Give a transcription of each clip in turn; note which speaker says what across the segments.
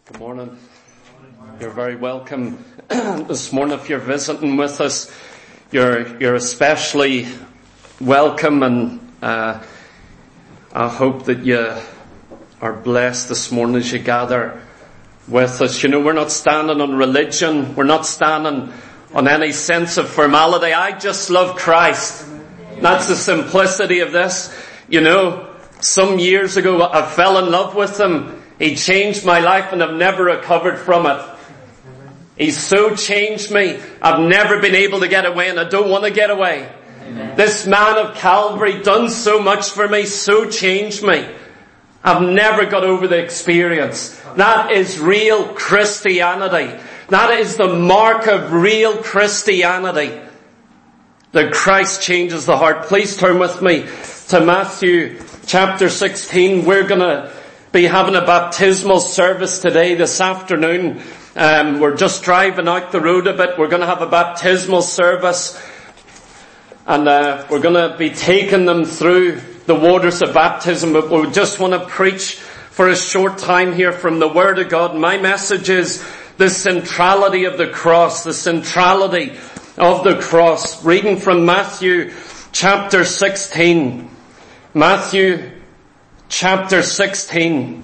Speaker 1: Good morning. You're very welcome this morning. If you're visiting with us, you're especially welcome, and I hope that you are blessed this morning as you gather with us. You know, we're not standing on religion. We're not standing on any sense of formality. I just love Christ. That's the simplicity of this. You know, some years ago I fell in love with Him. He changed my life and I've never recovered from it. He's so changed me, I've never been able to get away, and I don't want to get away. Amen. This man of Calvary done so much for me, so changed me. I've never got over the experience. That is real Christianity. That is the mark of real Christianity. That Christ changes the heart. Please turn with me to Matthew chapter 16. We're going to be having a baptismal service today, this afternoon. We're just driving out the road a bit. We're going to have a baptismal service, and we're going to be taking them through the waters of baptism. But we just want to preach for a short time here from the Word of God. My message is the centrality of the cross, the centrality of the cross. Reading from Matthew chapter 16. Matthew chapter 16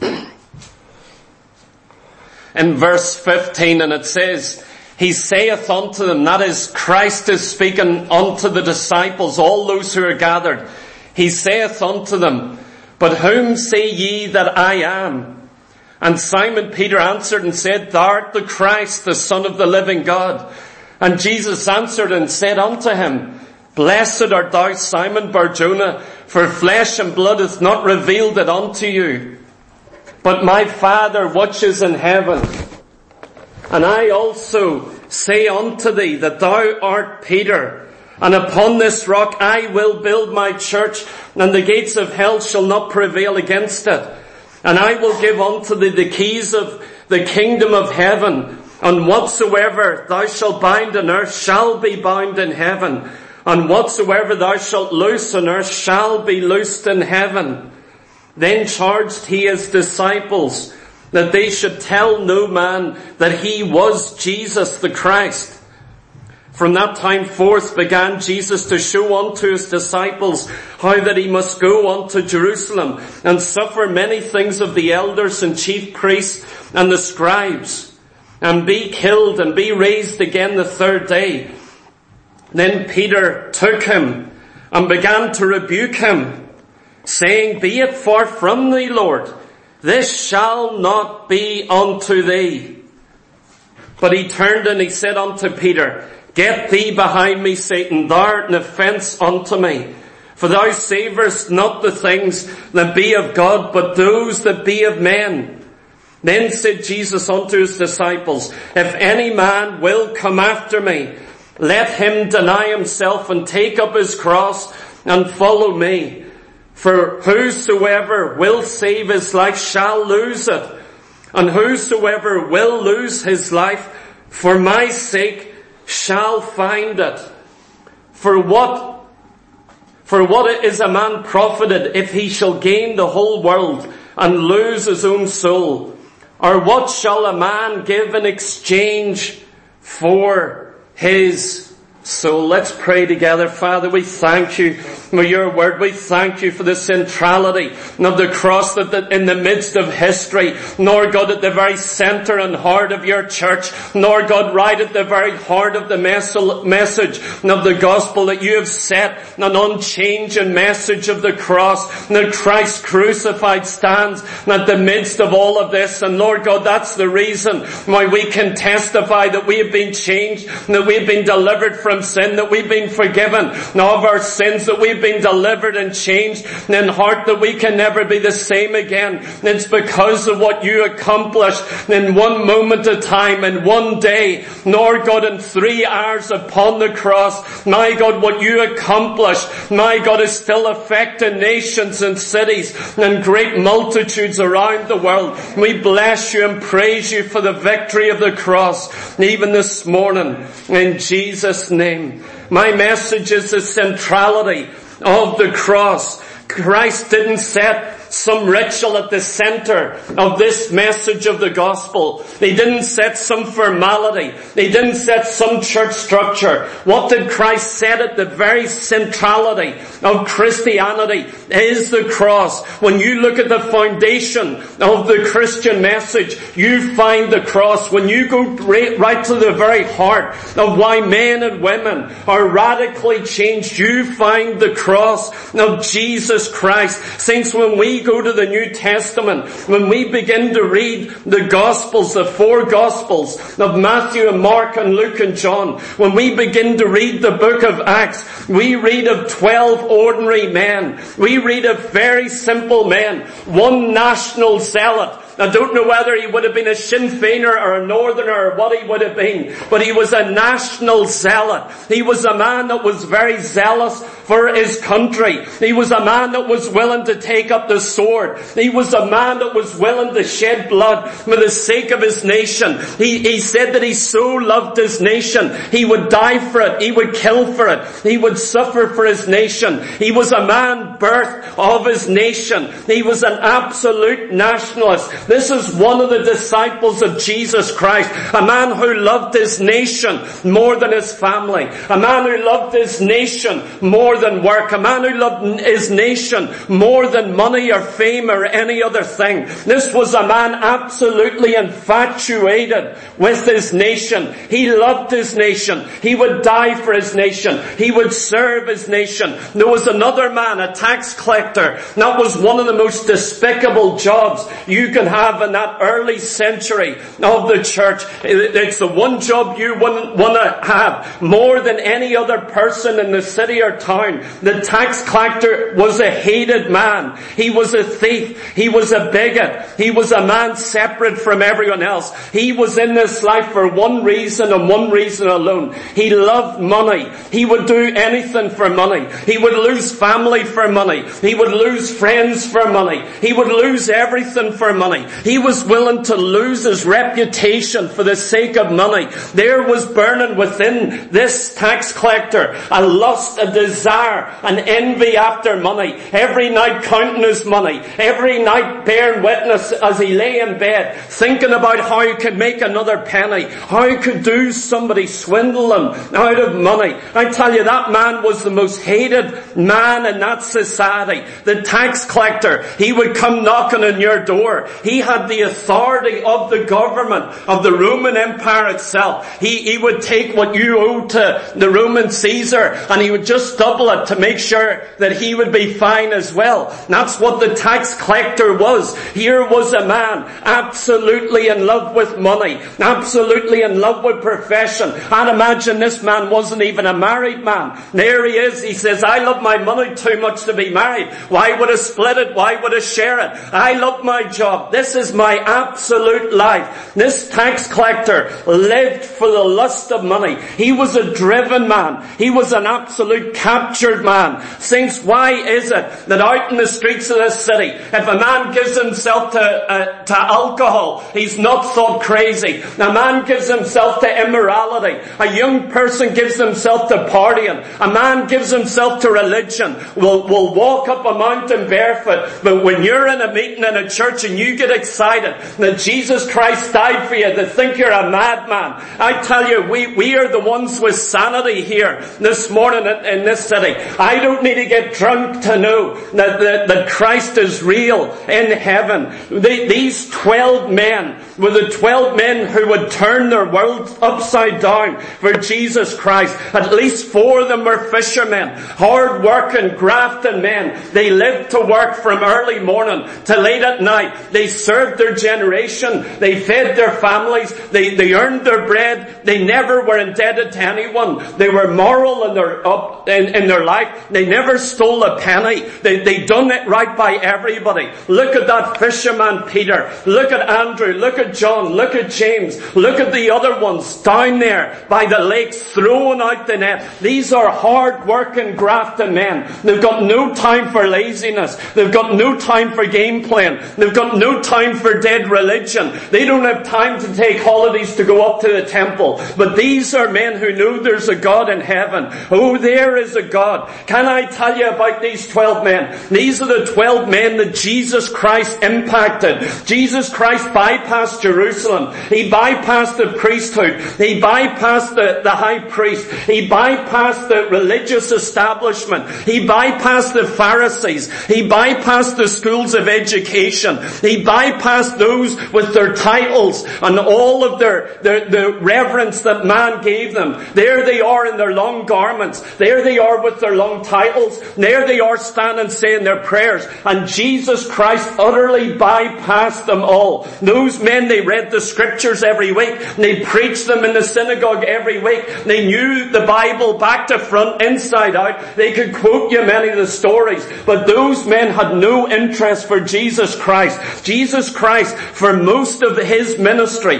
Speaker 1: in verse 15, and it says, He saith unto them, that is, Christ is speaking unto the disciples, all those who are gathered. He saith unto them, But whom say ye that I am? And Simon Peter answered and said, Thou art the Christ, the Son of the living God. And Jesus answered and said unto him, Blessed art thou, Simon Bar-Jonah, for flesh and blood hath not revealed it unto you, but my Father which is in heaven. And I also say unto thee that thou art Peter, and upon this rock I will build my church, and the gates of hell shall not prevail against it. And I will give unto thee the keys of the kingdom of heaven, and whatsoever thou shalt bind on earth shall be bound in heaven, and whatsoever thou shalt loose on earth shall be loosed in heaven. Then charged he his disciples that they should tell no man that he was Jesus the Christ. From that time forth began Jesus to show unto his disciples how that he must go unto Jerusalem and suffer many things of the elders and chief priests and the scribes, and be killed and be raised again the third day. Then Peter took him and began to rebuke him, saying, Be it far from thee, Lord, this shall not be unto thee. But he turned and he said unto Peter, Get thee behind me, Satan, thou art an offence unto me. For thou savourest not the things that be of God, but those that be of men. Then said Jesus unto his disciples, If any man will come after me, let him deny himself and take up his cross and follow me. For whosoever will save his life shall lose it, and whosoever will lose his life for my sake shall find it. For what is a man profited if he shall gain the whole world and lose his own soul? Or what shall a man give in exchange for his soul? Let's pray together. Father, we thank you for your word. We thank you for the centrality of the cross that in the midst of history, Lord God, at the very center and heart of your church, Lord God, right at the very heart of the message of the gospel, that you have set an unchanging message of the cross, that Christ crucified stands at the midst of all of this. And Lord God, that's the reason why we can testify that we have been changed, that we have been delivered from sin, that we've been forgiven of our sins, that we've been delivered and changed in heart, that we can never be the same again. It's because of what you accomplished in one moment of time, in one day, Lord God, in 3 hours upon the cross. My God, what you accomplished, my God, is still affecting nations and cities and great multitudes around the world. We bless you and praise you for the victory of the cross, even this morning, in Jesus' name. My message is the centrality of the cross. Christ didn't set some ritual at the center of this message of the gospel. They didn't set some formality. They didn't set some church structure. What did Christ set at the very centrality of Christianity is the cross. When you look at the foundation of the Christian message, you find the cross. When you go right to the very heart of why men and women are radically changed, you find the cross of Jesus Christ. Saints, when we go to the New Testament, when we begin to read the Gospels, the four Gospels of Matthew and Mark and Luke and John, when we begin to read the book of Acts, we read of 12 ordinary men. We read of very simple men. One national zealot. I don't know whether he would have been a Sinn Féiner or a Northerner or what he would have been, but he was a national zealot. He was a man that was very zealous for his country. He was a man that was willing to take up the sword. He was a man that was willing to shed blood for the sake of his nation. He said that he so loved his nation, he would die for it, he would kill for it, he would suffer for his nation. He was a man birthed of his nation. He was an absolute nationalist. This is one of the disciples of Jesus Christ. A man who loved his nation more than his family. A man who loved his nation more than work. A man who loved his nation more than money or fame or any other thing. This was a man absolutely infatuated with his nation. He loved his nation. He would die for his nation. He would serve his nation. There was another man, a tax collector. That was one of the most despicable jobs you can have in that early century of the church. It's the one job you wouldn't want to have more than any other person in the city or town. The tax collector was a hated man. He was a thief. He was a bigot. He was a man separate from everyone else. He was in this life for one reason and one reason alone. He loved money. He would do anything for money. He would lose family for money. He would lose friends for money. He would lose everything for money. He was willing to lose his reputation for the sake of money. There was burning within this tax collector a lust, a desire, an envy after money. Every night counting his money. Every night bearing witness as he lay in bed, thinking about how he could make another penny. How he could do somebody, swindle them out of money. I tell you, that man was the most hated man in that society. The tax collector, he would come knocking on your door. He had the authority of the government, of the Roman Empire itself. He would take what you owed to the Roman Caesar and he would just double it to make sure that he would be fine as well. That's what the tax collector was. Here was a man absolutely in love with money, absolutely in love with profession. I'd imagine this man wasn't even a married man. There he is. He says, I love my money too much to be married. Why would I split it? Why would I share it? I love my job. This is my absolute life. This tax collector lived for the lust of money. He was a driven man. He was an absolute captured man. Saints, why is it that out in the streets of this city, if a man gives himself to alcohol, he's not thought crazy. A man gives himself to immorality. A young person gives himself to partying. A man gives himself to religion. Will walk up a mountain barefoot. But when you're in a meeting in a church and you get excited that Jesus Christ died for you, they think you're a madman. I tell you, we are the ones with sanity here this morning in this city. I don't need to get drunk to know that Christ is real in heaven. These 12 men were the 12 men who would turn their world upside down for Jesus Christ. At least 4 of them were fishermen, hard-working, grafting men. They lived to work from early morning to late at night. They served their generation. They fed their families. They earned their bread. They never were indebted to anyone. They were moral in their life. They never stole a penny. They done it right by everybody. Look at that fisherman Peter. Look at Andrew. Look at John. Look at James. Look at the other ones down there by the lakes throwing out the net. These are hard-working, grafting men. They've got no time for laziness. They've got no time for game playing. They've got no time for dead religion. They don't have time to take holidays to go up to the temple. But these are men who know there's a God in heaven. Oh, there is a God. Can I tell you about these 12 men? These are the 12 men that Jesus Christ impacted. Jesus Christ bypassed Jerusalem. He bypassed the priesthood. He bypassed the high priest. He bypassed the religious establishment. He bypassed the Pharisees. He bypassed the schools of education. He bypassed those with their titles and all of the reverence that man gave them. There they are in their long garments. There they are with their long titles. There they are standing saying their prayers. And Jesus Christ utterly bypassed them all. Those men, they read the scriptures every week. They preached them in the synagogue every week. They knew the Bible back to front, inside out. They could quote you many of the stories. But those men had no interest for Jesus Christ. Jesus Christ, for most of his ministry,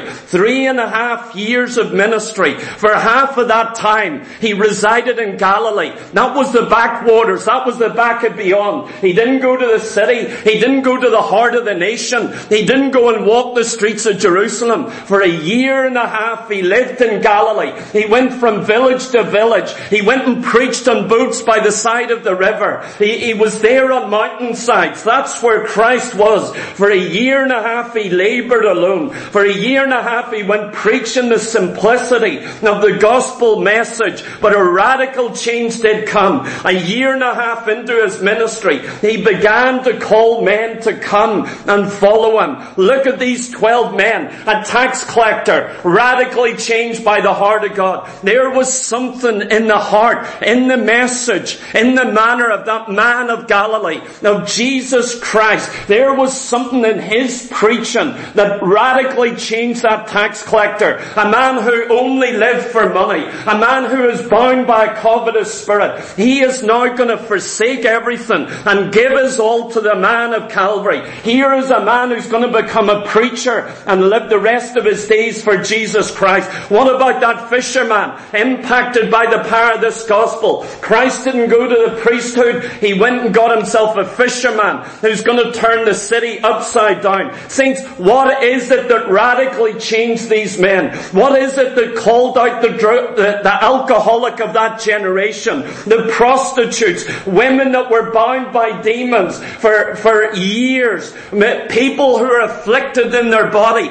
Speaker 1: 3.5 years of ministry, for half of that time, he resided in Galilee. That was the backwaters. That was the back and beyond. He didn't go to the city. He didn't go to the heart of the nation. He didn't go and walk the streets of Jerusalem. For 1.5 years, he lived in Galilee. He went from village to village. He went and preached on boats by the side of the river. He was there on mountainsides. That's where Christ was. For 1.5 years, he labored alone. For 1.5 years, he went preaching the simplicity of the gospel message. But a radical change did come. 1.5 years into his ministry, he began to call men to come and follow him. Look at these 12 men. A tax collector, radically changed by the heart of God. There was something in the heart, in the message, in the manner of that man of Galilee, of Jesus Christ. There was something in his preaching that radically changed that tax collector. A man who only lived for money. A man who is bound by a covetous spirit. He is now going to forsake everything and give his all to the man of Calvary. Here is a man who's going to become a preacher and live the rest of his days for Jesus Christ. What about that fisherman impacted by the power of this gospel? Christ didn't go to the priesthood. He went and got himself a fisherman who's going to turn the city upside down. Saints, what is it that radically changed these men? What is it that called out the alcoholic of that generation, the prostitutes, women that were bound by demons for years, people who are afflicted in their body,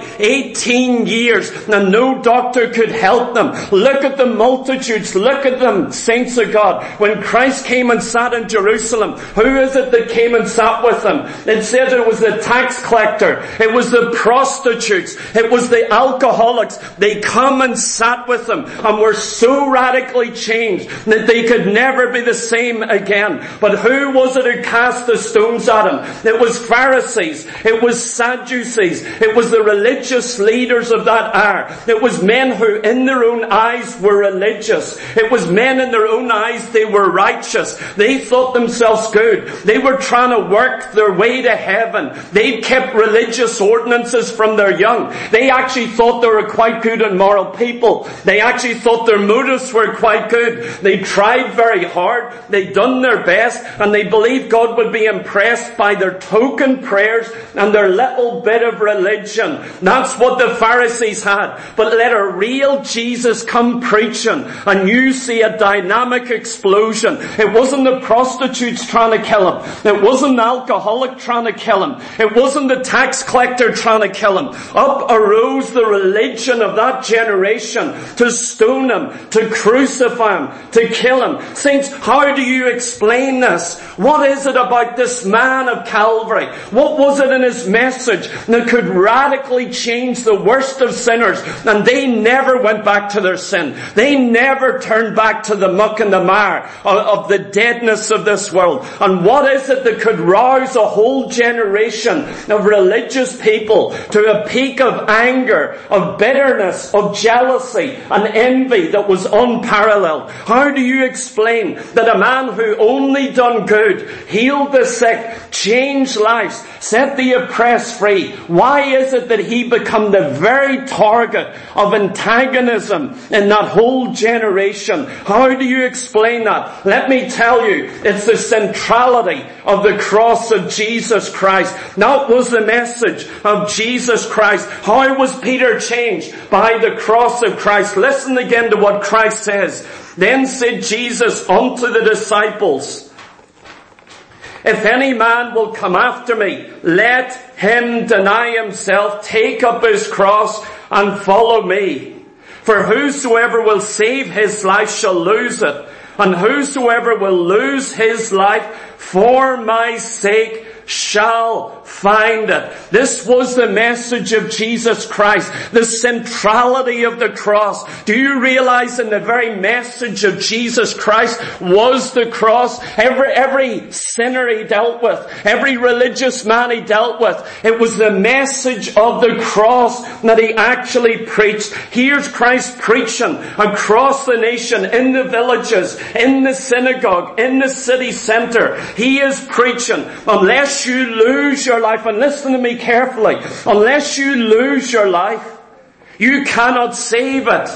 Speaker 1: 18 years, and no doctor could help them. Look at the multitudes, look at them, saints of God. When Christ came and sat in Jerusalem, who is it that came and sat with him? It said it was the tax collector, it was the prostitutes, it was the alcoholics. They come and sat with him and were so radically changed that they could never be the same again. But who was it who cast the stones at him? It was Pharisees, it was Sadducees, it was the religious leaders of that hour. It was men who in their own eyes were religious. It was men in their own eyes, they were righteous. They thought themselves good. They were trying to work their way to heaven. They kept religious ordinances from their young. They actually thought they were quite good and moral people. They actually thought their motives were quite good. They tried very hard. They done their best, and they believed God would be impressed by their token prayers and their little bit of religion. That's what the Pharisees had. But let a real Jesus come preaching, and you see a dynamic explosion. It wasn't the prostitutes trying to kill him. It wasn't the alcoholic trying to kill him. It wasn't the tax collector trying to kill him. Up arose the religion of that generation to stone him, to crucify him, to kill him. Saints, how do you explain this? What is it about this man of Calvary? What was it in his message that could radically change the worst of sinners? And they never went back to their sin. They never turned back to the muck and the mire of the deadness of this world. And what is it that could rouse a whole generation of religious people to a peak of anger, of bitterness, of jealousy and envy that was unparalleled? How do you explain that a man who only done good, healed the sick, changed lives, set the oppressed free, why is it that he become the very target of antagonism in that whole generation? How do you explain that? Let me tell you, it's the centrality of the cross of Jesus Christ. That was was the message of Jesus Christ. How was Peter changed? By the cross of Christ. Listen again to what Christ says. Then said Jesus unto the disciples, if any man will come after me, let him deny himself, take up his cross, and follow me. For whosoever will save his life shall lose it, and whosoever will lose his life for my sake shall find it. This was the message of Jesus Christ, the centrality of the cross. Do you realize in the very message of Jesus Christ was the cross? Every sinner he dealt with, every religious man he dealt with, it was the message of the cross that he actually preached. Here's Christ preaching across the nation, in the villages, in the synagogue, in the city center. He is preaching, unless you lose your life, and listen to me carefully, unless you lose your life, you cannot save it.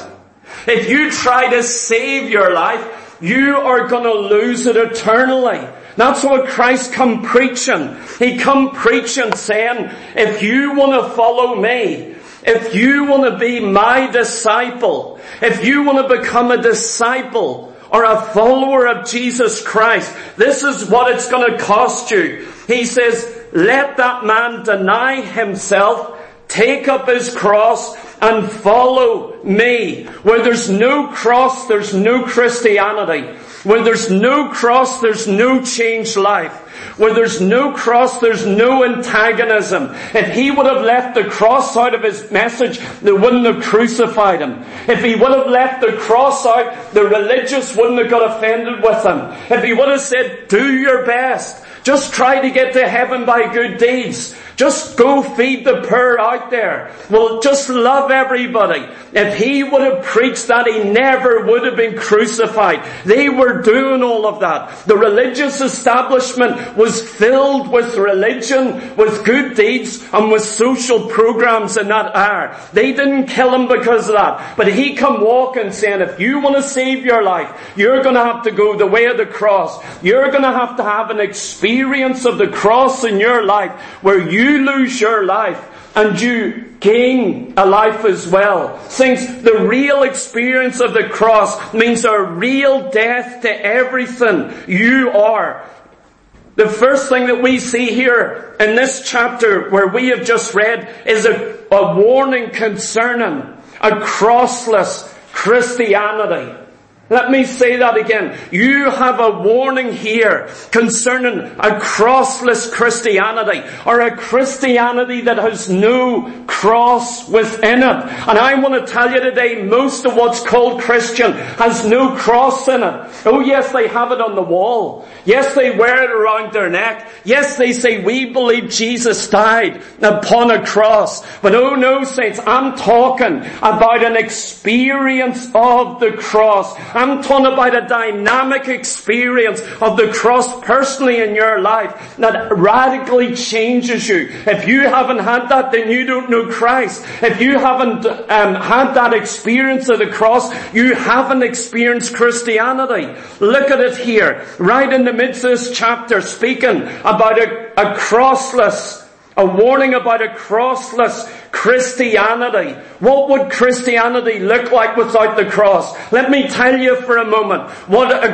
Speaker 1: If you try to save your life, you are going to lose it eternally. That's what Christ come preaching. He come preaching saying, if you want to follow me, if you want to be my disciple, if you want to become a disciple or a follower of Jesus Christ, this is what it's going to cost you. He says, let that man deny himself, take up his cross, and follow me. Where there's no cross, there's no Christianity. Where there's no cross, there's no changed life. Where there's no cross, there's no antagonism. If he would have left the cross out of his message, they wouldn't have crucified him. If he would have left the cross out, the religious wouldn't have got offended with him. If he would have said, do your best, just try to get to heaven by good deeds, just go feed the poor out there, well, just love everybody. If he would have preached that, he never would have been crucified. They were doing all of that. The religious establishment was filled with religion, with good deeds, and with social programs in that hour. They didn't kill him because of that. But he come walking saying, if you want to save your life, you're going to have to go the way of the cross. You're going to have an experience of the cross in your life where you lose your life and you gain a life as well. Since the real experience of the cross means a real death to everything you are. The first thing that we see here in this chapter where we have just read is a warning concerning a crossless Christianity. Let me say that again. You have a warning here concerning a crossless Christianity, or a Christianity that has no cross within it. And I want to tell you today, most of what's called Christian has no cross in it. Oh yes, they have it on the wall. Yes, they wear it around their neck. Yes, they say, we believe Jesus died upon a cross. But oh no, saints, I'm talking about an experience of the cross. I'm talking about a dynamic experience of the cross personally in your life that radically changes you. If you haven't had that, then you don't know Christ. If you haven't had that experience of the cross, you haven't experienced Christianity. Look at it here, right in the midst of this chapter, speaking about a crossless, a warning about a crossless Christianity. What would Christianity look like without the cross? Let me tell you for a moment what a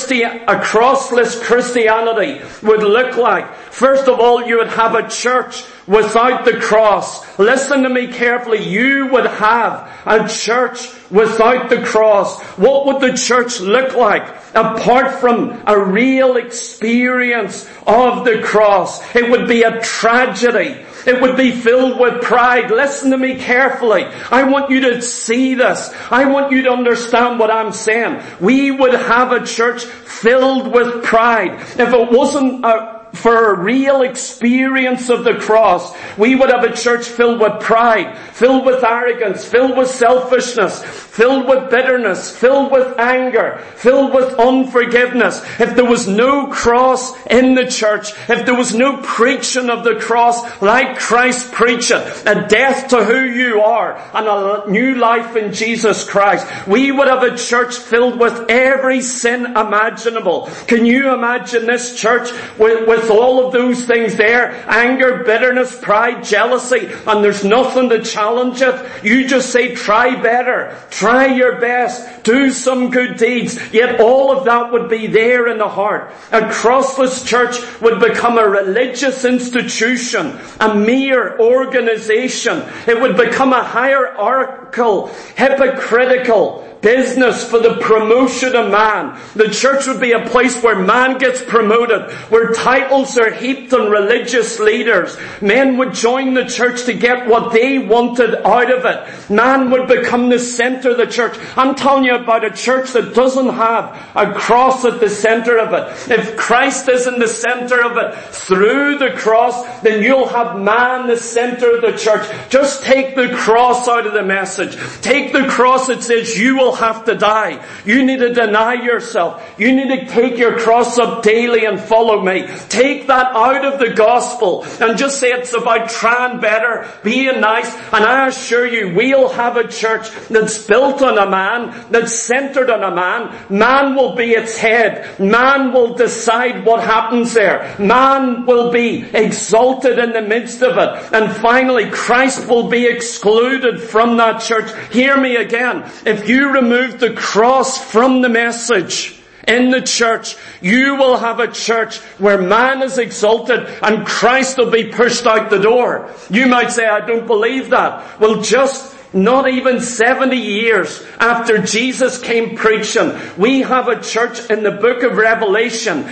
Speaker 1: crossless Christianity would look like. First of all, you would have a church without the cross. Listen to me carefully. You would have a church without the cross. What would the church look like apart from a real experience of the cross? It would be a tragedy. It would be filled with pride. Listen to me carefully. I want you to see this. I want you to understand what I'm saying. We would have a church filled with pride. If it wasn't for a real experience of the cross, we would have a church filled with pride, filled with arrogance, filled with selfishness, filled with bitterness, filled with anger, filled with unforgiveness, if there was no cross in the church, if there was no preaching of the cross like Christ preached it, a death to who you are and a new life in Jesus Christ, we would have a church filled with every sin imaginable. Can you imagine this church with all of those things there? Anger, bitterness, pride, jealousy, and there's nothing to challenge it. You just say, try better, try your best, do some good deeds. Yet all of that would be there in the heart. A crossless church would become a religious institution, a mere organization. It would become a hierarchical, hypocritical business for the promotion of man. The church would be a place where man gets promoted, where titles are heaped on religious leaders. Men would join the church to get what they wanted out of it. Man would become the center of the church. I'm telling you about a church that doesn't have a cross at the center of it. If Christ is in the center of it through the cross, then you'll have man the center of the church. Just take the cross out of the message. Take the cross that says you will have to die. You need to deny yourself. You need to take your cross up daily and follow me. Take that out of the gospel and just say it's about trying better, being nice, and I assure you we'll have a church that's built on a man, that's centered on a man. Man will be its head. Man will decide what happens there. Man will be exalted in the midst of it. And finally, Christ will be excluded from that church. Hear me again. If you remove the cross from the message in the church, you will have a church where man is exalted and Christ will be pushed out the door. You might say, I don't believe that. Well, just not even 70 years after Jesus came preaching, we have a church in the book of Revelation,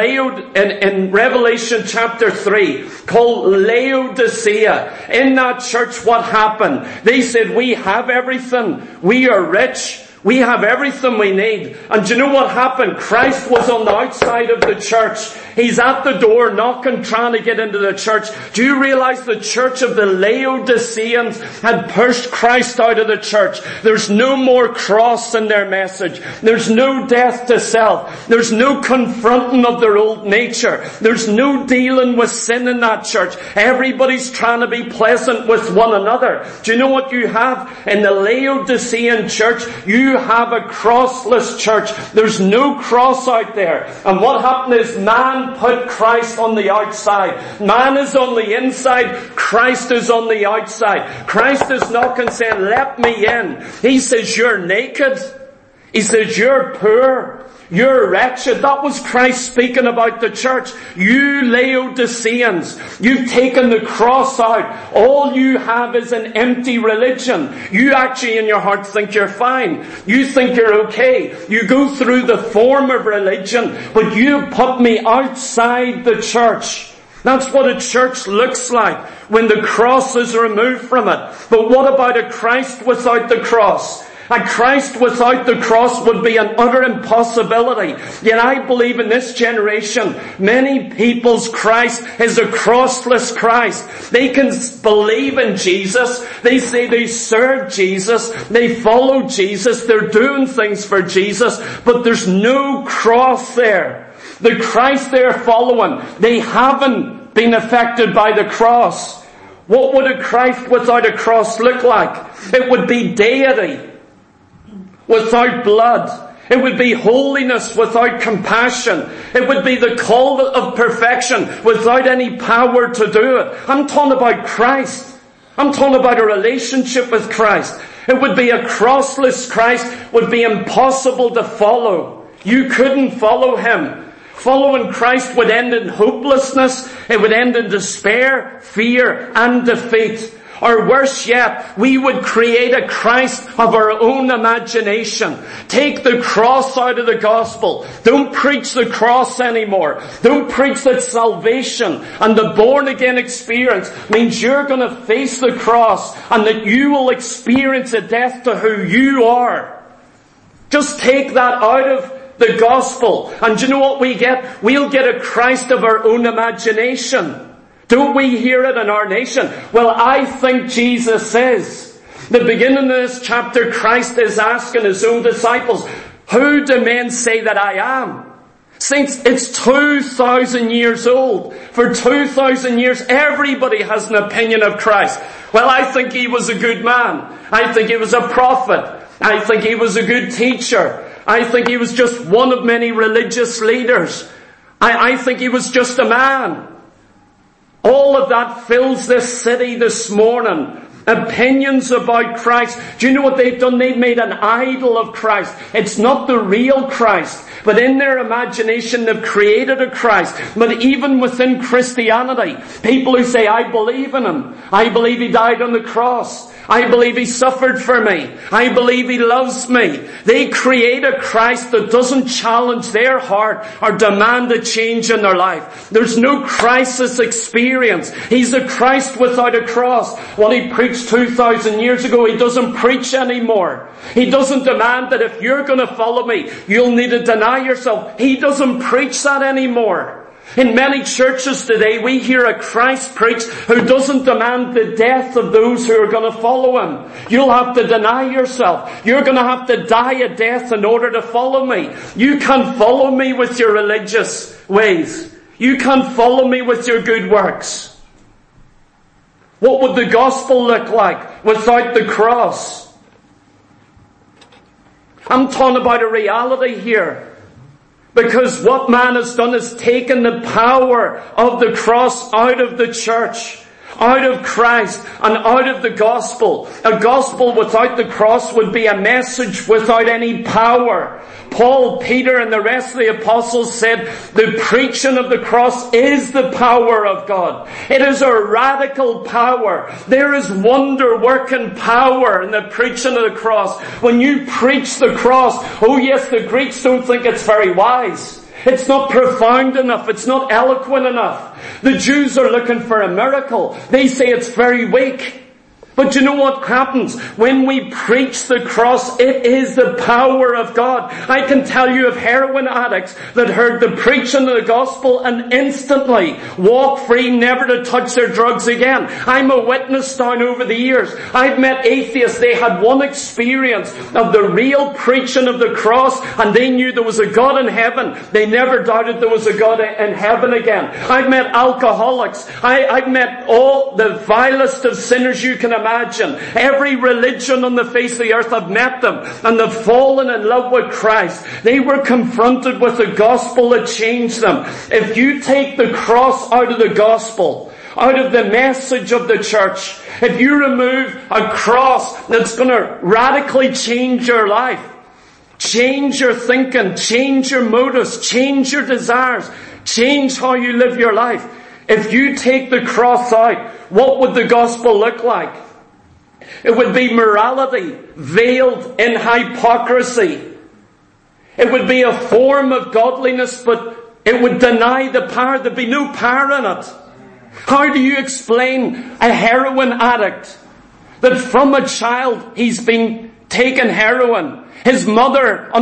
Speaker 1: in Revelation chapter 3, called Laodicea. In that church, what happened? They said, we have everything. We are rich. We have everything we need. And do you know what happened? Christ was on the outside of the church. He's at the door knocking, trying to get into the church. Do you realize the church of the Laodiceans had pushed Christ out of the church? There's no more cross in their message. There's no death to self. There's no confronting of their old nature. There's no dealing with sin in that church. Everybody's trying to be pleasant with one another. Do you know what you have in the Laodicean church? You have a crossless church. There's no cross out there. And what happened is man put Christ on the outside. Man is on the inside. Christ is on the outside. Christ is knocking saying, let me in. He says, you're naked. He says, you're poor. You're wretched. That was Christ speaking about the church. You Laodiceans, you've taken the cross out. All you have is an empty religion. You actually in your heart think you're fine. You think you're okay. You go through the form of religion, but you put me outside the church. That's what a church looks like when the cross is removed from it. But what about a Christ without the cross? A Christ without the cross would be an utter impossibility. Yet I believe in this generation, many people's Christ is a crossless Christ. They can believe in Jesus. They say they serve Jesus. They follow Jesus. They're doing things for Jesus. But there's no cross there. The Christ they're following, they haven't been affected by the cross. What would a Christ without a cross look like? It would be deity without blood. It would be holiness without compassion. It would be the call of perfection without any power to do it. I'm talking about Christ. I'm talking about a relationship with Christ. It would be a crossless Christ, would be impossible to follow. You couldn't follow him. Following Christ would end in hopelessness. It would end in despair, fear, and defeat. Or worse yet, we would create a Christ of our own imagination. Take the cross out of the gospel. Don't preach the cross anymore. Don't preach that salvation and the born again experience means you're going to face the cross and that you will experience a death to who you are. Just take that out of the gospel. And do you know what we get? We'll get a Christ of our own imagination. Don't we hear it in our nation? Well, I think Jesus says. The beginning of this chapter, Christ is asking his own disciples, who do men say that I am? Saints, it's 2,000 years old. For 2,000 years, everybody has an opinion of Christ. Well, I think he was a good man. I think he was a prophet. I think he was a good teacher. I think he was just one of many religious leaders. I think he was just a man. All of that fills this city this morning. Opinions about Christ. Do you know what they've done? They've made an idol of Christ. It's not the real Christ. But in their imagination, they've created a Christ. But even within Christianity, people who say, I believe in him. I believe he died on the cross. I believe he suffered for me. I believe he loves me. They create a Christ that doesn't challenge their heart or demand a change in their life. There's no crisis experience. He's a Christ without a cross. What he preached 2,000 years ago, he doesn't preach anymore. He doesn't demand that if you're going to follow me, you'll need to deny yourself. He doesn't preach that anymore. In many churches today, we hear a Christ preach who doesn't demand the death of those who are going to follow him. You'll have to deny yourself. You're going to have to die a death in order to follow me. You can't follow me with your religious ways. You can't follow me with your good works. What would the gospel look like without the cross? I'm talking about a reality here. Because what man has done is taken the power of the cross out of the church, out of Christ, and out of the gospel. A gospel without the cross would be a message without any power. Paul, Peter, and the rest of the apostles said, the preaching of the cross is the power of God. It is a radical power. There is wonder-working power in the preaching of the cross. When you preach the cross, oh yes, the Greeks don't think it's very wise. It's not profound enough. It's not eloquent enough. The Jews are looking for a miracle. They say it's very weak. But you know what happens? When we preach the cross, it is the power of God. I can tell you of heroin addicts that heard the preaching of the gospel and instantly walk free, never to touch their drugs again. I'm a witness down over the years. I've met atheists. They had one experience of the real preaching of the cross and they knew there was a God in heaven. They never doubted there was a God in heaven again. I've met alcoholics. I've met all the vilest of sinners you can imagine. Every religion on the face of the earth, I've met them and they've fallen in love with Christ. They were confronted with the gospel that changed them. If you take the cross out of the gospel, out of the message of the church, if you remove a cross that's going to radically change your life, change your thinking, change your motives, change your desires, change how you live your life. If you take the cross out, what would the gospel look like? It would be morality veiled in hypocrisy. It would be a form of godliness, but it would deny the power. There'd be no power in it. How do you explain a heroin addict that from a child he's been taking heroin? His mother at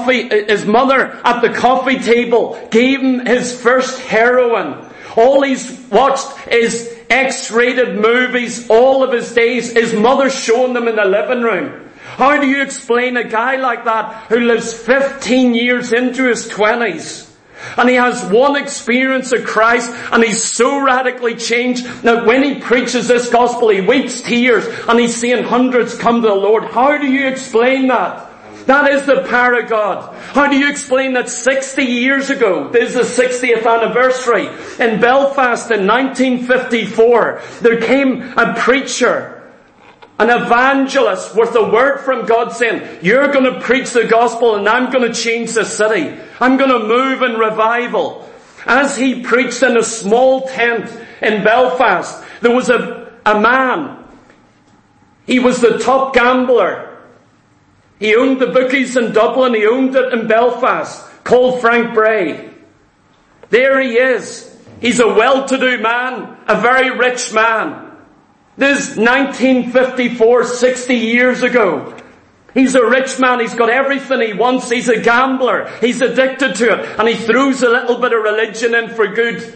Speaker 1: the coffee table gave him his first heroin. All he's watched is X-rated movies all of his days. His mother's showing them in the living room. How do you explain a guy like that who lives 15 years into his 20s? And he has one experience of Christ and he's so radically changed that when he preaches this gospel, he weeps tears and he's seeing hundreds come to the Lord. How do you explain that? That is the power of God. How do you explain that 60 years ago, this is the 60th anniversary, in Belfast in 1954, there came a preacher, an evangelist with a word from God saying, you're going to preach the gospel and I'm going to change the city. I'm going to move in revival. As he preached in a small tent in Belfast, there was a man. He was the top gambler. He owned the bookies in Dublin. He owned it in Belfast, called Frank Bray. There he is. He's a well-to-do man, a very rich man. This is 1954, 60 years ago. He's a rich man. He's got everything he wants. He's a gambler. He's addicted to it. And he throws a little bit of religion in for good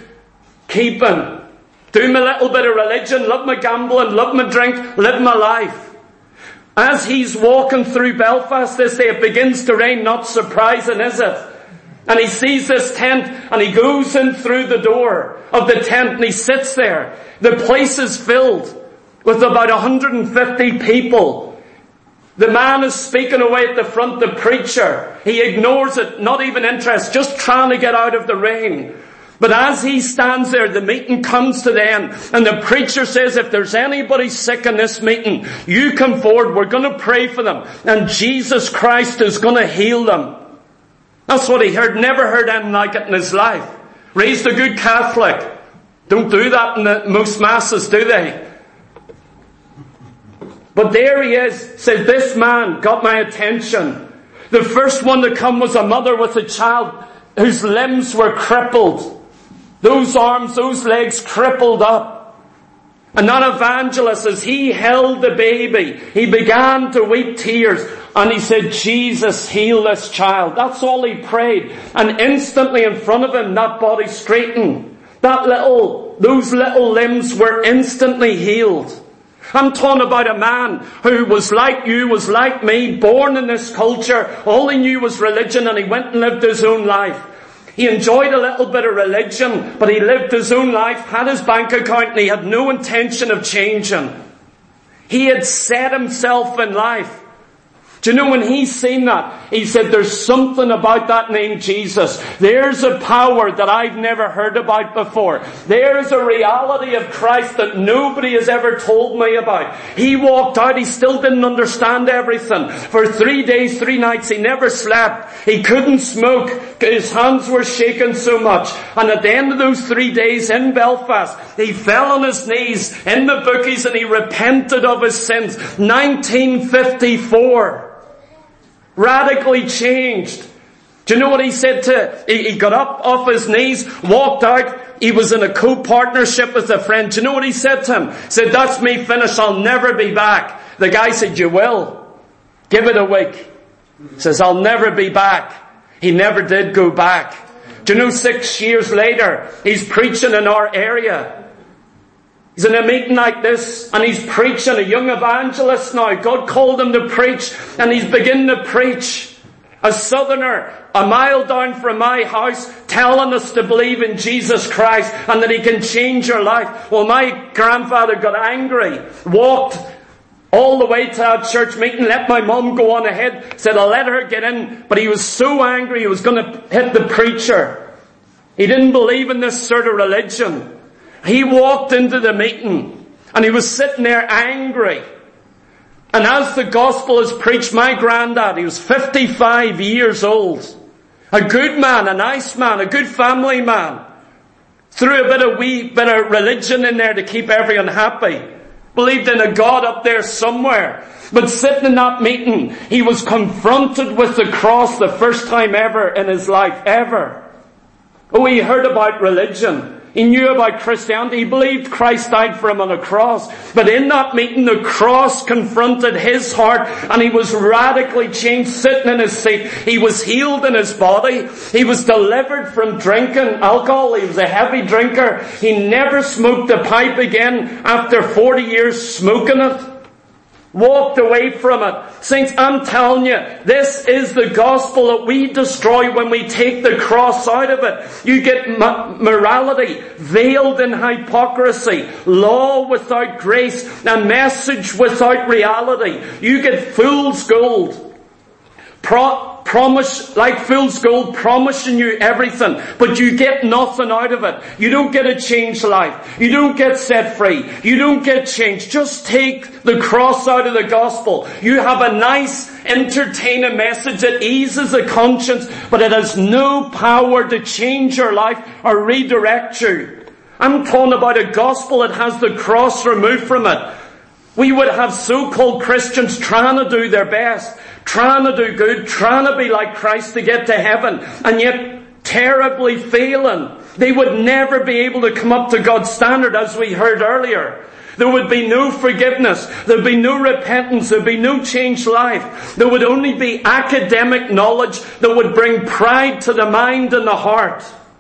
Speaker 1: keeping. Do me a little bit of religion, love my gambling, love my drink, live my life. As he's walking through Belfast this day, it begins to rain, not surprising, is it? And he sees this tent, and he goes in through the door of the tent, and he sits there. The place is filled with about 150 people. The man is speaking away at the front, the preacher. He ignores it, not even interested, just trying to get out of the rain. But as he stands there, the meeting comes to the end, and the preacher says, if there's anybody sick in this meeting, you come forward, we're going to pray for them, and Jesus Christ is going to heal them. That's what he heard. Never heard anything like it in his life. Raised a good Catholic. Don't do that in most masses, do they? But there he is. Said, this man got my attention. The first one to come was a mother with a child whose limbs were crippled. Those arms, those legs crippled up. And that evangelist, as he held the baby, he began to weep tears. And he said, Jesus, heal this child. That's all he prayed. And instantly in front of him, that body straightened. Those little limbs were instantly healed. I'm talking about a man who was like you, was like me, born in this culture. All he knew was religion, and he went and lived his own life. He enjoyed a little bit of religion, but he lived his own life, had his bank account, and he had no intention of changing. He had set himself in life. Do you know, when he seen that, he said, there's something about that name Jesus. There's a power that I've never heard about before. There's a reality of Christ that nobody has ever told me about. He walked out, he still didn't understand everything. For 3 days, 3 nights, he never slept. He couldn't smoke. His hands were shaking so much. And at the end of those 3 days in Belfast, he fell on his knees in the bookies and he repented of his sins. 1954. Radically changed. Do you know what he said he got up off his knees, walked out, he was in a co-partnership with a friend. Do you know what he said to him? He said, that's me finished, I'll never be back. The guy said, you will. Give it a week. He says, I'll never be back. He never did go back. Do you know, 6 years later, he's preaching in our area. He's in a meeting like this, and he's preaching, a young evangelist now. God called him to preach, and he's beginning to preach. A southerner, a mile down from my house, telling us to believe in Jesus Christ, and that he can change your life. Well, my grandfather got angry, walked all the way to that church meeting, let my mum go on ahead, said I'll let her get in, but he was so angry he was going to hit the preacher. He didn't believe in this sort of religion. He walked into the meeting and he was sitting there angry. And as the gospel is preached, my granddad, he was 55 years old. A good man, a nice man, a good family man. Threw a wee bit of religion in there to keep everyone happy. Believed in a God up there somewhere. But sitting in that meeting, he was confronted with the cross the first time ever in his life, ever. Oh, he heard about religion. He knew about Christianity. He believed Christ died for him on a cross. But in that meeting, the cross confronted his heart, and he was radically changed sitting in his seat. He was healed in his body. He was delivered from drinking alcohol. He was a heavy drinker. He never smoked a pipe again after 40 years smoking it. Walked away from it. Saints, I'm telling you, this is the gospel that we destroy when we take the cross out of it. You get morality veiled in hypocrisy, law without grace, a message without reality. You get fool's gold. Promise, like fool's gold, promising you everything, but you get nothing out of it. You don't get a changed life. You don't get set free. You don't get changed. Just take the cross out of the gospel. You have a nice, entertaining message that eases the conscience, but it has no power to change your life or redirect you. I'm talking about a gospel that has the cross removed from it. We would have so-called Christians trying to do their best, trying to do good, trying to be like Christ to get to heaven, and yet terribly failing. They would never be able to come up to God's standard, as we heard earlier. There would be no forgiveness. There would be no repentance. There would be no changed life. There would only be academic knowledge that would bring pride to the mind and the heart.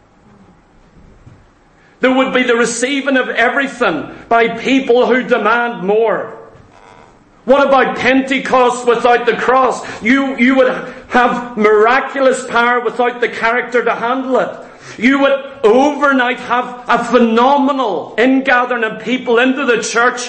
Speaker 1: There would be the receiving of everything by people who demand more. What about Pentecost without the cross? You would have miraculous power without the character to handle it. You would overnight have a phenomenal ingathering of people into the church,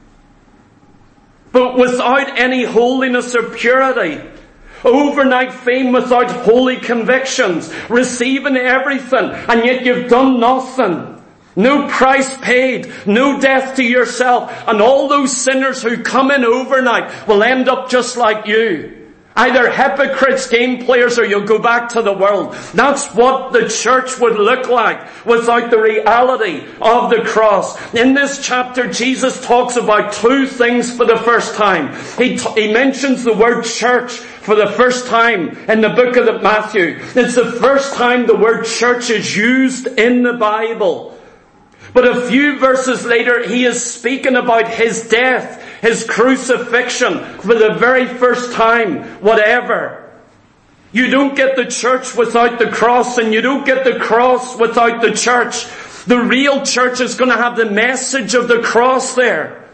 Speaker 1: but without any holiness or purity. Overnight fame without holy convictions. Receiving everything, and yet you've done nothing. No price paid, no death to yourself, and all those sinners who come in overnight will end up just like you. Either hypocrites, game players, or you'll go back to the world. That's what the church would look like without the reality of the cross. In this chapter, Jesus talks about two things for the first time. He mentions the word church for the first time in the book of Matthew. It's the first time the word church is used in the Bible. But a few verses later, he is speaking about his death, his crucifixion for the very first time, whatever. You don't get the church without the cross, and you don't get the cross without the church. The real church is going to have the message of the cross there.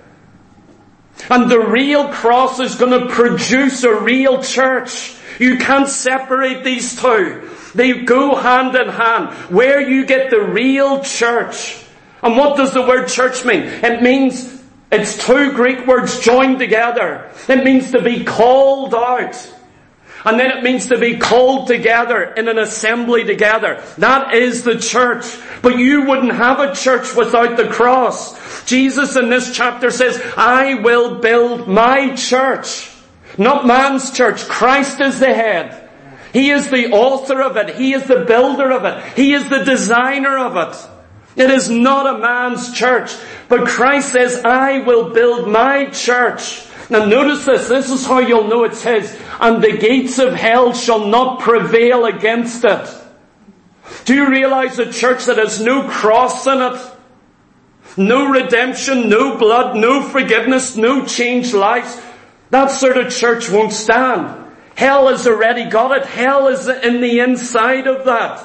Speaker 1: And the real cross is going to produce a real church. You can't separate these two. They go hand in hand. Where you get the real church. And what does the word church mean? It means, it's two Greek words joined together. It means to be called out. And then it means to be called together in an assembly together. That is the church. But you wouldn't have a church without the cross. Jesus in this chapter says, I will build my church. Not man's church. Christ is the head. He is the author of it. He is the builder of it. He is the designer of it. It is not a man's church. But Christ says, I will build my church. Now notice this. This is how you'll know it's his. And the gates of hell shall not prevail against it. Do you realize a church that has no cross in it? No redemption, no blood, no forgiveness, no changed lives? That sort of church won't stand. Hell has already got it. Hell is in the inside of that.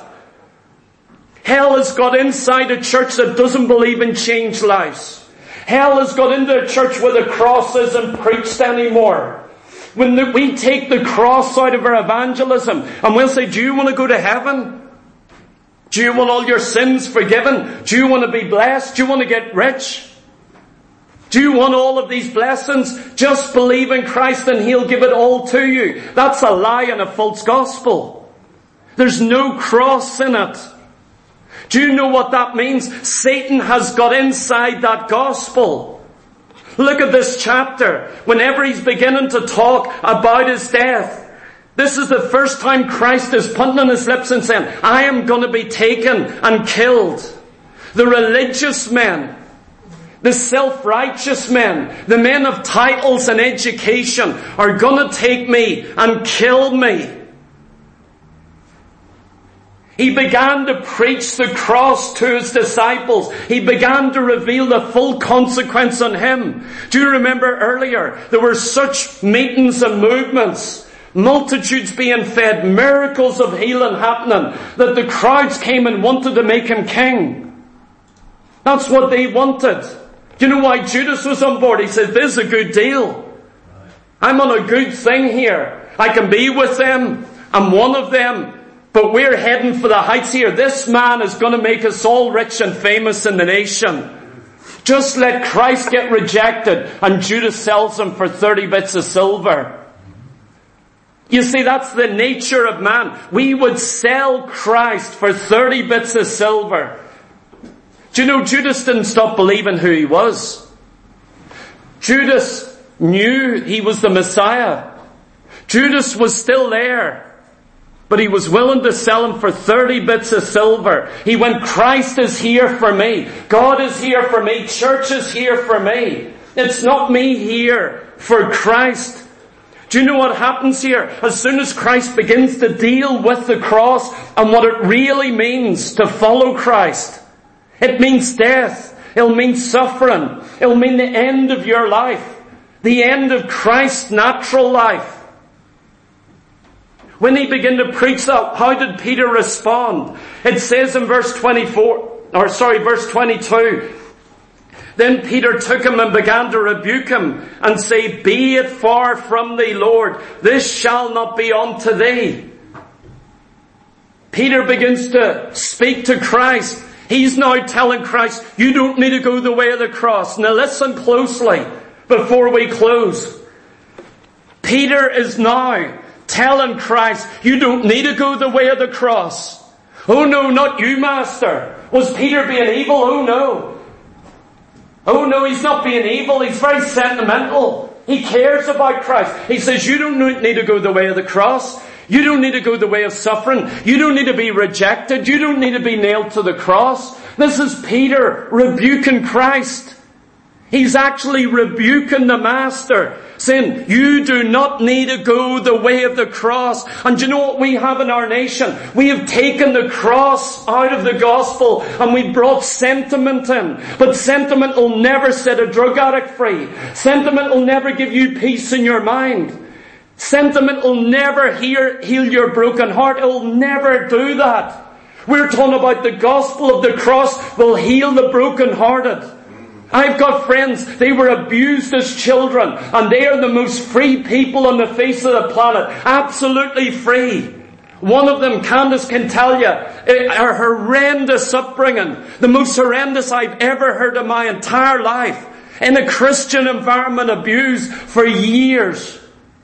Speaker 1: Hell has got inside a church that doesn't believe in changed lives. Hell has got into a church where the cross isn't preached anymore. When we take the cross out of our evangelism and we'll say, do you want to go to heaven? Do you want all your sins forgiven? Do you want to be blessed? Do you want to get rich? Do you want all of these blessings? Just believe in Christ and He'll give it all to you. That's a lie and a false gospel. There's no cross in it. Do you know what that means? Satan has got inside that gospel. Look at this chapter. Whenever he's beginning to talk about his death, this is the first time Christ is putting on his lips and saying, I am going to be taken and killed. The religious men, the self-righteous men, the men of titles and education are going to take me and kill me. He began to preach the cross to his disciples. He began to reveal the full consequence on him. Do you remember earlier? There were such meetings and movements, multitudes being fed, miracles of healing happening, that the crowds came and wanted to make him king. That's what they wanted. Do you know why Judas was on board? He said, this is a good deal. I'm on a good thing here. I can be with them. I'm one of them. But we're heading for the heights here. This man is going to make us all rich and famous in the nation. Just let Christ get rejected and Judas sells him for 30 bits of silver. You see, that's the nature of man. We would sell Christ for 30 bits of silver. Do you know Judas didn't stop believing who he was? Judas knew he was the Messiah. Judas was still there. But he was willing to sell him for 30 bits of silver. He went, Christ is here for me. God is here for me. Church is here for me. It's not me here for Christ. Do you know what happens here? As soon as Christ begins to deal with the cross and what it really means to follow Christ, it means death. It'll mean suffering. It'll mean the end of your life. The end of Christ's natural life. When he began to preach that, how did Peter respond? It says in verse 22, Then Peter took him and began to rebuke him and say, "Be it far from thee, Lord, this shall not be unto thee." Peter begins to speak to Christ. He's now telling Christ, you don't need to go the way of the cross. Now listen closely before we close. Peter is now telling Christ, you don't need to go the way of the cross. Oh no, not you, Master. Was Peter being evil? Oh no. Oh no, he's not being evil. He's very sentimental. He cares about Christ. He says, you don't need to go the way of the cross. You don't need to go the way of suffering. You don't need to be rejected. You don't need to be nailed to the cross. This is Peter rebuking Christ. He's actually rebuking the Master, saying, you do not need to go the way of the cross. And do you know what we have in our nation? We have taken the cross out of the gospel and we brought sentiment in. But sentiment will never set a drug addict free. Sentiment will never give you peace in your mind. Sentiment will never heal your broken heart. It will never do that. We're talking about the gospel of the cross will heal the brokenhearted. I've got friends, they were abused as children, and they are the most free people on the face of the planet. Absolutely free. One of them, Candace, can tell you, a horrendous upbringing. The most horrendous I've ever heard in my entire life. In a Christian environment, abused for years.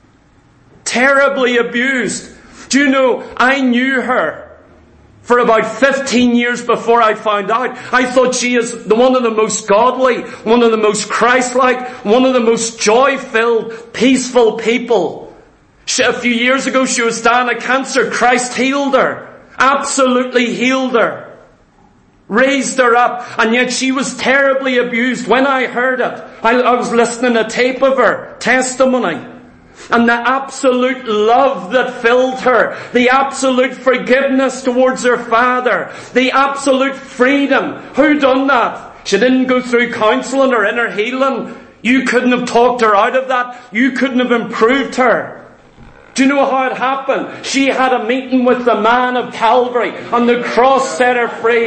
Speaker 1: Terribly abused. Do you know, I knew her for about 15 years before I found out. I thought she is one of the most godly, one of the most Christ-like, one of the most joy-filled, peaceful people. A few years ago she was dying of cancer. Christ healed her. Absolutely healed her. Raised her up. And yet she was terribly abused. When I heard it, I was listening to a tape of her testimony. And the absolute love that filled her, the absolute forgiveness towards her father, the absolute freedom. Who done that? She didn't go through counselling or inner healing. You couldn't have talked her out of that. You couldn't have improved her. Do you know how it happened? She had a meeting with the man of Calvary and the cross set her free.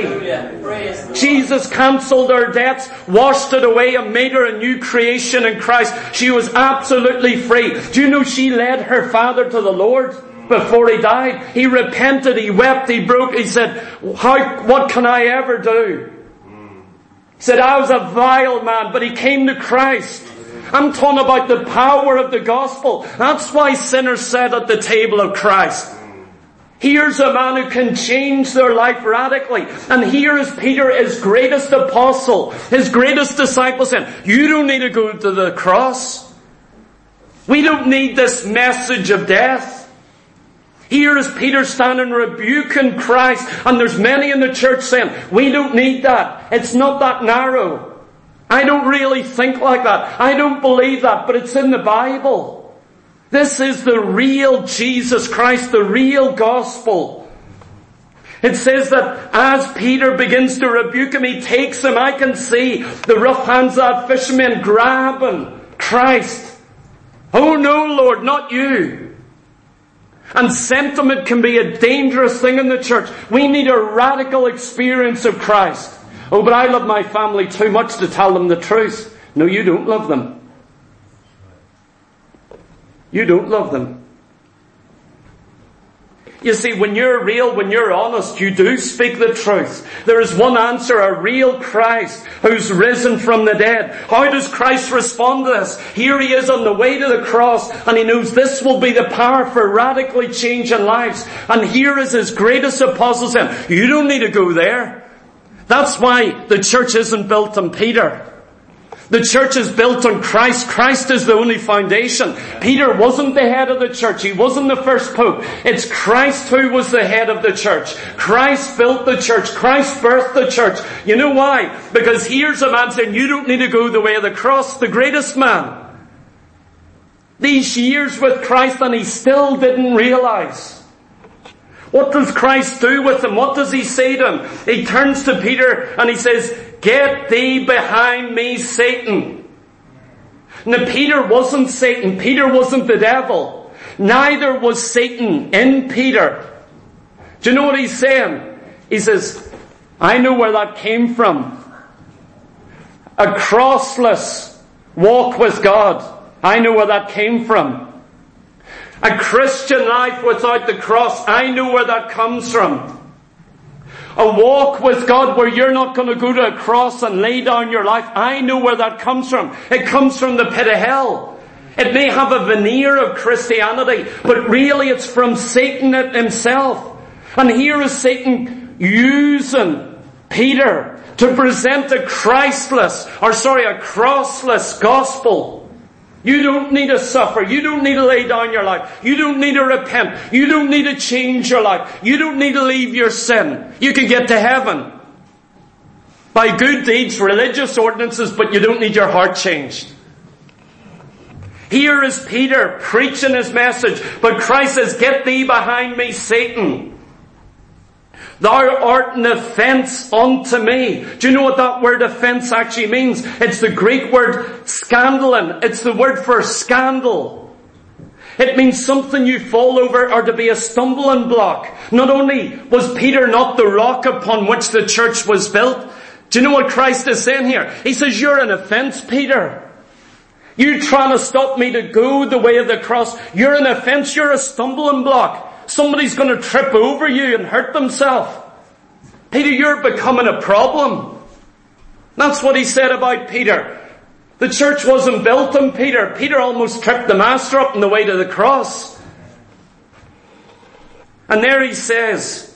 Speaker 1: Jesus cancelled her debts, washed it away and made her a new creation in Christ. She was absolutely free. Do you know she led her father to the Lord before he died? He repented, he wept, he broke. He said, what can I ever do? He said, I was a vile man, but he came to Christ. I'm talking about the power of the gospel. That's why sinners sat at the table of Christ. Here's a man who can change their life radically. And here is Peter, his greatest apostle, his greatest disciple, saying, you don't need to go to the cross. We don't need this message of death. Here is Peter standing rebuking Christ. And there's many in the church saying, we don't need that. It's not that narrow. I don't really think like that. I don't believe that, but it's in the Bible. This is the real Jesus Christ, the real gospel. It says that as Peter begins to rebuke him, he takes him. I can see the rough hands of that fisherman grabbing Christ. Oh no, Lord, not you. And sentiment can be a dangerous thing in the church. We need a radical experience of Christ. Oh, but I love my family too much to tell them the truth. No, you don't love them. You don't love them. You see, when you're real, when you're honest, you do speak the truth. There is one answer, a real Christ who's risen from the dead. How does Christ respond to this? Here he is on the way to the cross, and he knows this will be the power for radically changing lives. And here is his greatest apostle saying, you don't need to go there. That's why the church isn't built on Peter. The church is built on Christ. Christ is the only foundation. Peter wasn't the head of the church. He wasn't the first pope. It's Christ who was the head of the church. Christ built the church. Christ birthed the church. You know why? Because here's a man saying, you don't need to go the way of the cross. The greatest man. These years with Christ, and he still didn't realize. What does Christ do with him? What does he say to him? He turns to Peter and he says, get thee behind me, Satan. Now Peter wasn't Satan. Peter wasn't the devil. Neither was Satan in Peter. Do you know what he's saying? He says, I know where that came from. A crossless walk with God. I know where that came from. A Christian life without the cross. I know where that comes from. A walk with God where you're not going to go to a cross and lay down your life. I know where that comes from. It comes from the pit of hell. It may have a veneer of Christianity, but really it's from Satan himself. And here is Satan using Peter to present a crossless gospel. You don't need to suffer. You don't need to lay down your life. You don't need to repent. You don't need to change your life. You don't need to leave your sin. You can get to heaven by good deeds, religious ordinances, but you don't need your heart changed. Here is Peter preaching his message, but Christ says, "Get thee behind me, Satan. Thou art an offence unto me." Do you know what that word offence actually means? It's the Greek word scandalon. It's the word for scandal. It means something you fall over or to be a stumbling block. Not only was Peter not the rock upon which the church was built, do you know what Christ is saying here? He says, "You're an offence, Peter. You trying to stop me to go the way of the cross. You're an offence. You're a stumbling block. Somebody's going to trip over you and hurt themselves. Peter, you're becoming a problem." That's what he said about Peter. The church wasn't built on Peter. Peter almost tripped the master up on the way to the cross. And there he says,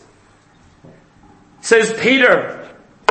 Speaker 1: Peter,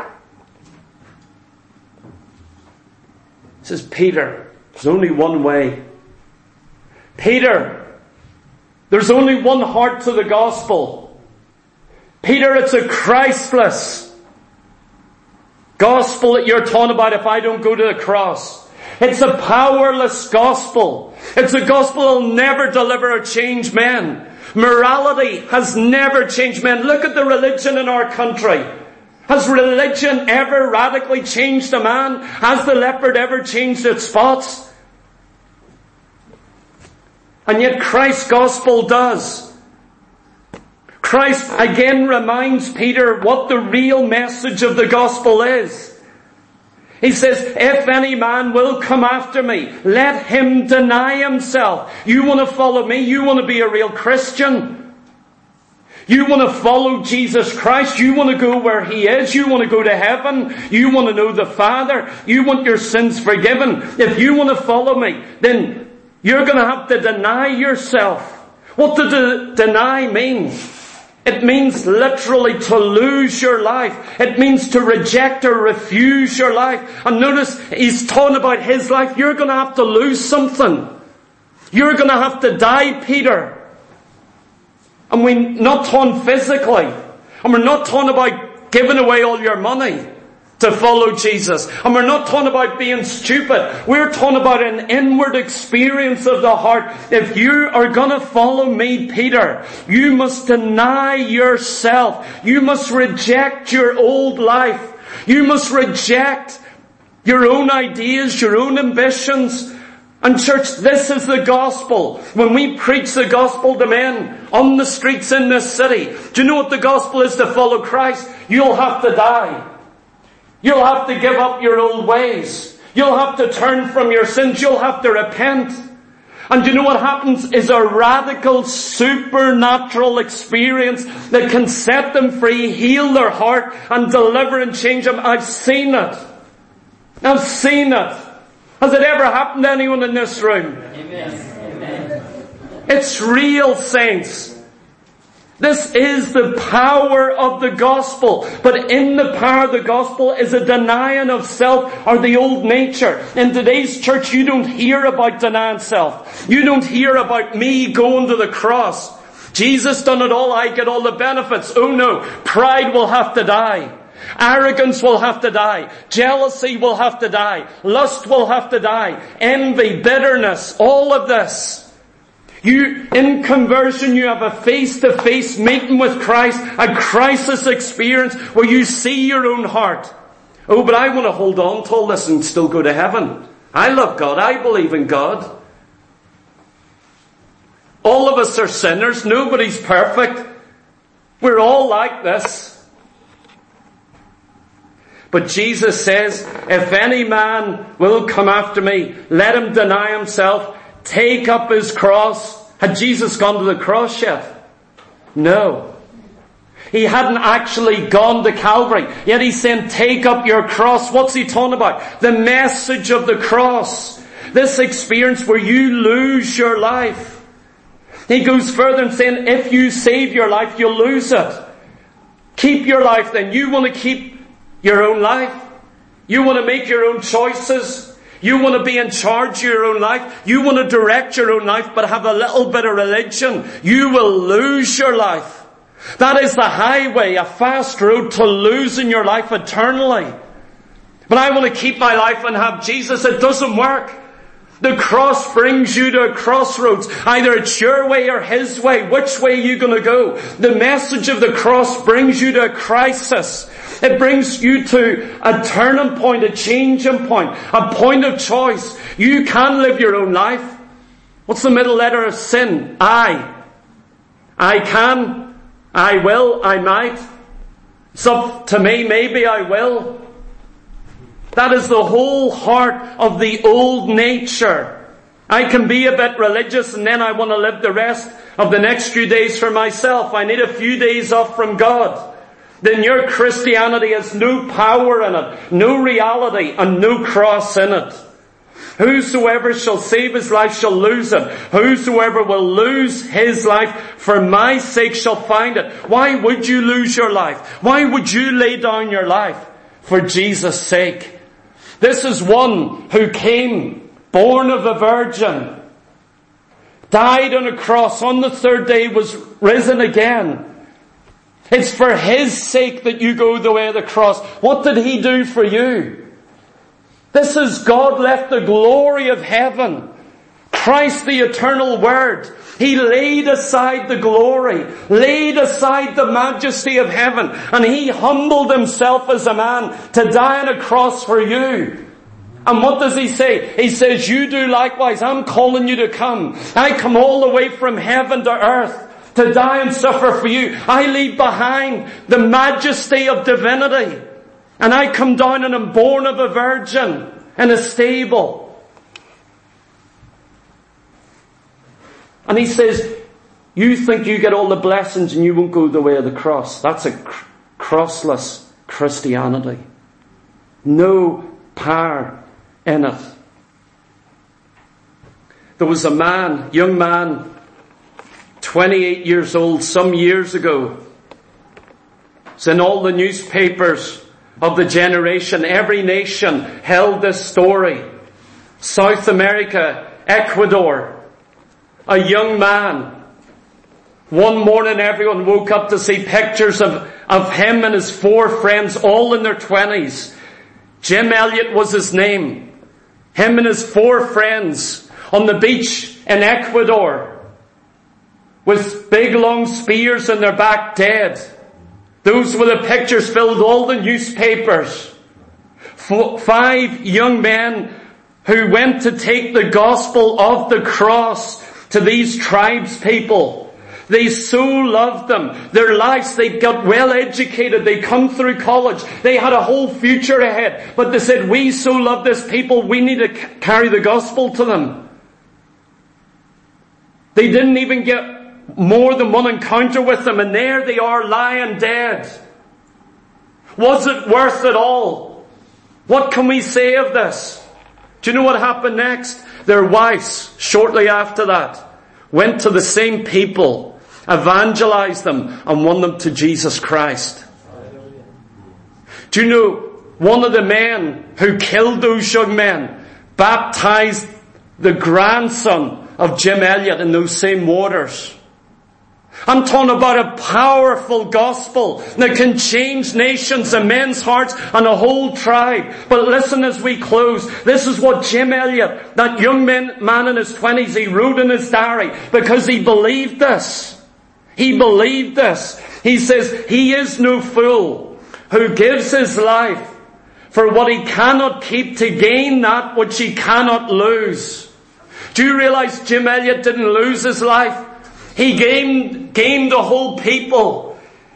Speaker 1: there's only one way. Peter, there's only one heart to the gospel. Peter, it's a Christless gospel that you're talking about if I don't go to the cross. It's a powerless gospel. It's a gospel that will never deliver or change men. Morality has never changed men. Look at the religion in our country. Has religion ever radically changed a man? Has the leopard ever changed its spots? And yet Christ's gospel does. Christ again reminds Peter what the real message of the gospel is. He says, "If any man will come after me, let him deny himself." You want to follow me? You want to be a real Christian? You want to follow Jesus Christ? You want to go where He is? You want to go to heaven? You want to know the Father? You want your sins forgiven? If you want to follow me, then you're going to have to deny yourself. What does deny mean? It means literally to lose your life. It means to reject or refuse your life. And notice, he's talking about his life. You're going to have to lose something. You're going to have to die, Peter. And we're not talking physically. And we're not talking about giving away all your money to follow Jesus. And we're not talking about being stupid. We're talking about an inward experience of the heart. If you are going to follow me, Peter, you must deny yourself. You must reject your old life. You must reject your own ideas, your own ambitions. And church, this is the gospel. When we preach the gospel to men on the streets in this city, do you know what the gospel is to follow Christ? You'll have to die. You'll have to give up your old ways. You'll have to turn from your sins. You'll have to repent. And you know what happens is a radical supernatural experience that can set them free, heal their heart, and deliver and change them. I've seen it. I've seen it. Has it ever happened to anyone in this room? Amen. It's real, saints. This is the power of the gospel. But in the power of the gospel is a denying of self or the old nature. In today's church, you don't hear about denying self. You don't hear about me going to the cross. Jesus done it all, I get all the benefits. Oh no, pride will have to die. Arrogance will have to die. Jealousy will have to die. Lust will have to die. Envy, bitterness, all of this. In conversion, you have a face-to-face meeting with Christ, a crisis experience where you see your own heart. Oh, but I want to hold on to all this and still go to heaven. I love God. I believe in God. All of us are sinners. Nobody's perfect. We're all like this. But Jesus says, if any man will come after me, let him deny himself, take up his cross. Had Jesus gone to the cross yet? No. He hadn't actually gone to Calvary. Yet he's saying, take up your cross. What's he talking about? The message of the cross. This experience where you lose your life. He goes further and saying, if you save your life, you'll lose it. Keep your life then. You want to keep your own life? You want to make your own choices? You want to be in charge of your own life? You want to direct your own life but have a little bit of religion? You will lose your life. That is the highway, a fast road to losing your life eternally. But I want to keep my life and have Jesus. It doesn't work. The cross brings you to a crossroads. Either it's your way or His way. Which way are you going to go? The message of the cross brings you to a crisis. It brings you to a turning point, a changing point, a point of choice. You can live your own life. What's the middle letter of sin? I can, I will, I might. It's up to me, maybe I will. That is the whole heart of the old nature. I can be a bit religious and then I want to live the rest of the next few days for myself. I need a few days off from God. Then your Christianity has no power in it, no reality, and no cross in it. Whosoever shall save his life shall lose it. Whosoever will lose his life for my sake shall find it. Why would you lose your life? Why would you lay down your life? For Jesus' sake. This is one who came, born of a virgin, died on a cross, on the third day was risen again. It's for His sake that you go the way of the cross. What did He do for you? This is God left the glory of heaven. Christ the eternal Word. He laid aside the glory, laid aside the majesty of heaven, and He humbled Himself as a man to die on a cross for you. And what does He say? He says, you do likewise. I'm calling you to come. I come all the way from heaven to earth to die and suffer for you. I leave behind the majesty of divinity. And I come down and am born of a virgin in a stable. And He says, you think you get all the blessings and you won't go the way of the cross. That's a crossless Christianity. No power in it. There was a man, young man, 28 years old, some years ago. It's in all the newspapers of the generation. Every nation held this story. South America, Ecuador. A young man. One morning everyone woke up to see pictures of him and his 4 friends, all in their 20s. Jim Elliot was his name. Him and his 4 friends on the beach in Ecuador with big long spears in their back, dead. Those were the pictures, filled all the newspapers. 5 young men who went to take the gospel of the cross to these tribes people. They so loved them. Their lives, they got well educated. They come through college. They had a whole future ahead. But they said, we so love this people, we need to carry the gospel to them. They didn't even get more than one encounter with them, and there they are lying dead. Was it worth it all? What can we say of this? Do you know what happened next? Their wives, shortly after that, went to the same people, evangelized them, and won them to Jesus Christ. Do you know, one of the men who killed those young men baptized the grandson of Jim Elliot in those same waters. I'm talking about a powerful gospel that can change nations and men's hearts and a whole tribe. But listen as we close. This is what Jim Elliot, that young man in his 20s, he wrote in his diary because he believed this. He believed this. He says, he is no fool who gives his life for what he cannot keep to gain that which he cannot lose. Do you realize Jim Elliot didn't lose his life? He gained the whole people.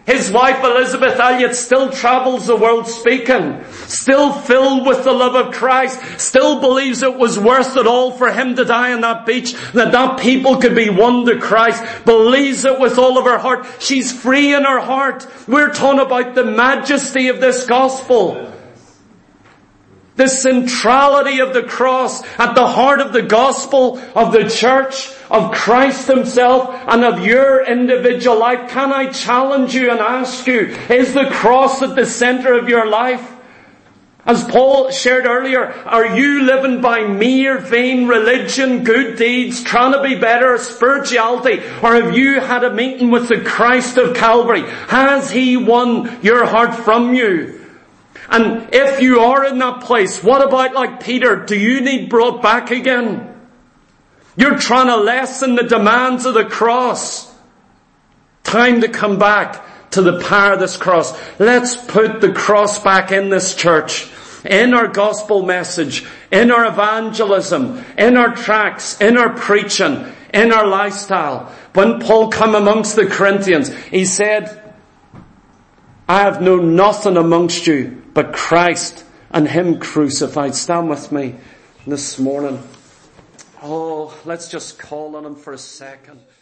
Speaker 1: His wife Elizabeth Elliot still travels the world speaking, still filled with the love of Christ, still believes it was worth it all for him to die on that beach, that people could be won to Christ, believes it with all of her heart. She's free in her heart. We're talking about the majesty of this gospel. The centrality of the cross at the heart of the gospel, of the church, of Christ himself, and of your individual life. Can I challenge you and ask you, is the cross at the center of your life? As Paul shared earlier, are you living by mere vain religion, good deeds, trying to be better, spirituality? Or have you had a meeting with the Christ of Calvary? Has he won your heart from you? And if you are in that place, what about like Peter? Do you need brought back again? You're trying to lessen the demands of the cross. Time to come back to the power of this cross. Let's put the cross back in this church, in our gospel message, in our evangelism, in our tracts, in our preaching, in our lifestyle. When Paul came amongst the Corinthians, he said, I have known nothing amongst you but Christ and him crucified. Stand with me this morning. Oh, let's just call on him for a second.